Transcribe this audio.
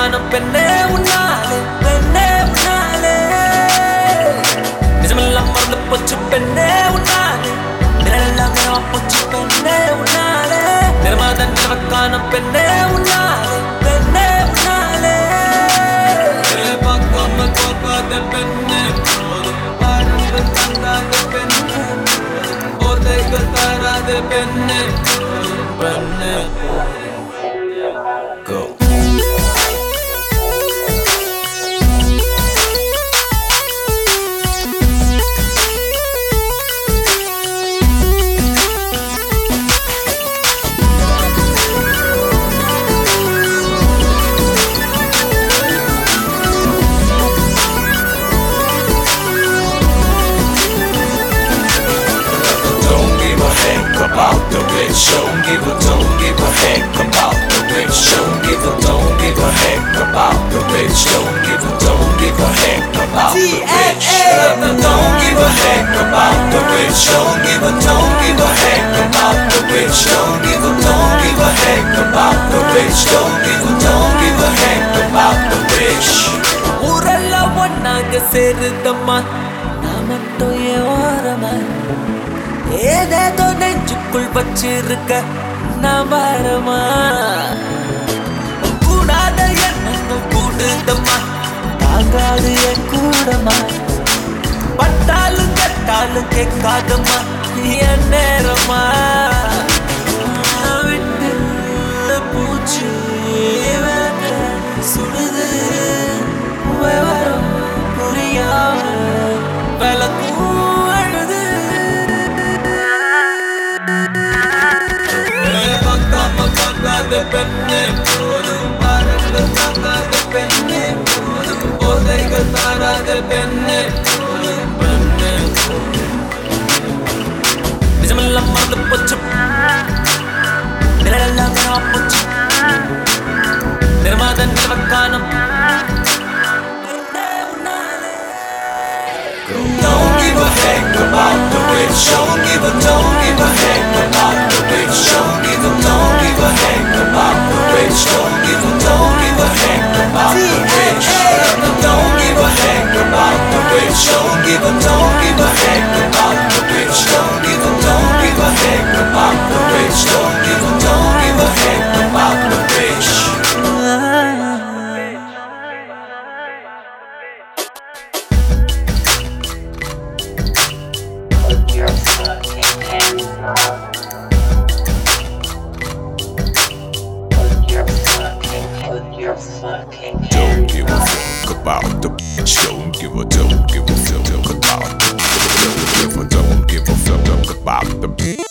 காணும் பெண்ணே உன்னாலே பெண்ணே உன்னாலே நிஜமெல்லாம் மறந்து போச்சு பெண்ணே உன்னாலே நிழலெல்லாம் போச்சு பெண்ணே உன்னாலே நிர்மாதன் நிலவ காணும் பெண்ணே உன்னாலே பெண்ணே உன்னாலே பார்க்காம பார்க்காத பெண்ணே போதும் பாடங்கள் தந்தாத பெண்ணே போதைகள் தராத பெண்ணே பெண்ணே Go. About the bitch, don't give a heck about the bitch, don't give a heck about the bitch, don't give a heck about the bitch, don't give a heck about the bitch, don't give a heck about the bitch, don't give a heck about the bitch, don't give a heck about the bitch. ஊரெல்லா ஒன்னாக சேருதம்மா நான் மட்டும் ஏன் ஓரமா ஏதேதோ நெஞ்சுக்குள் வச்சிருக்க நான் வரமா கூடாத எண்ணங்கள் கூடுதம்மா தாங்காது என் கூடமா பட்டாலும் கட்டாலும் கேட்காதம்மா என் நேரமா விட்டு பூச்சி சுடுது விவரம் புரியாம விளக்கும் the penny, the penny, oh, they got the penny, Nizamallam the butcher, Nilalam butcher, Nirmadan Navakanam. Don't give a heck about the bitch, don't give a heck about the bitch, don't give a heck about the bitch, don't give a heck about the bitch, don't give a heck about the bitch, don't give a heck about the bitch, don't give a heck about the bitch, don't give a heck about the bitch. Don't give a fuck about the bitch. Don't give a fuck about the bitch. Don't give a fuck about the bitch.